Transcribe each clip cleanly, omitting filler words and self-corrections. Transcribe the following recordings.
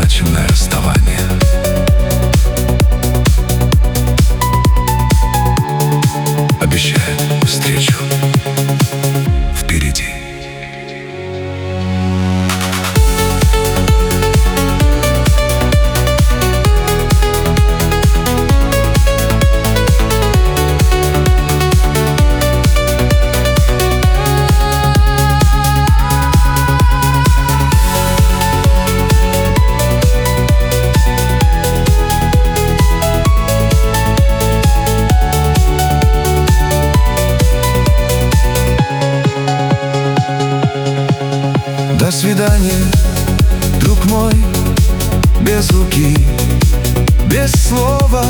предназначенное расставание. Обещает встречу впереди. До свидания, друг мой, без руки, без слова.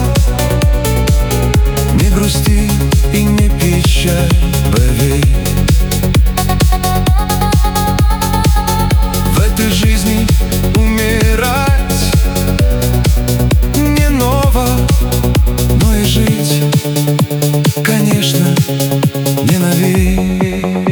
Не грусти и не печаль, поверь. В этой жизни умирать не ново, но и жить, конечно, не новей.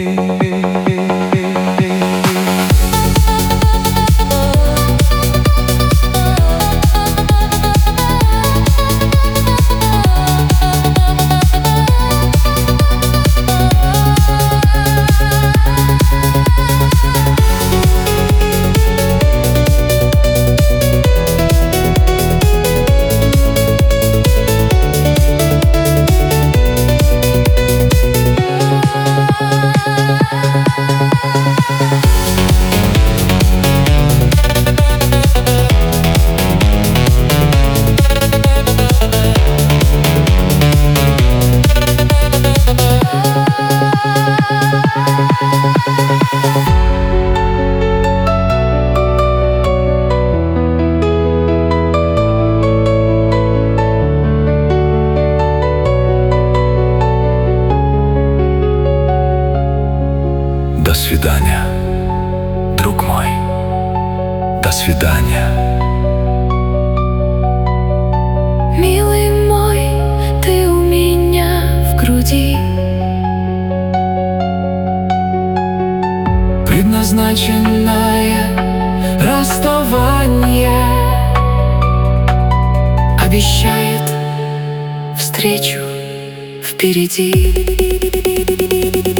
До свидания, друг мой, до свидания. Милый мой, ты у меня в груди, предназначенное расставание обещает встречу впереди.